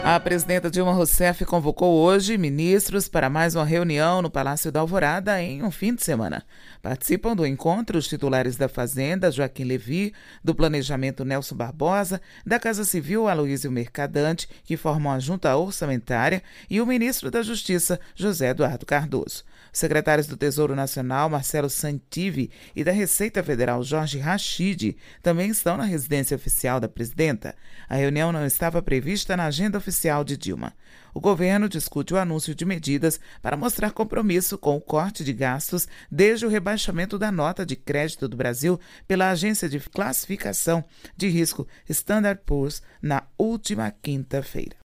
A presidenta Dilma Rousseff convocou hoje ministros para mais uma reunião no Palácio da Alvorada em um fim de semana. Participam do encontro os titulares da Fazenda, Joaquim Levy, do Planejamento, Nelson Barbosa, da Casa Civil, Aloísio Mercadante, que formam a Junta Orçamentária, e o ministro da Justiça, José Eduardo Cardoso. Os secretários do Tesouro Nacional, Marcelo Santivi, e da Receita Federal, Jorge Rachid, também estão na residência oficial da presidenta. A reunião não estava prevista na agenda oficial de Dilma. O governo discute o anúncio de medidas para mostrar compromisso com o corte de gastos desde o rebaixamento da nota de crédito do Brasil pela agência de classificação de risco Standard & Poor's na última quinta-feira.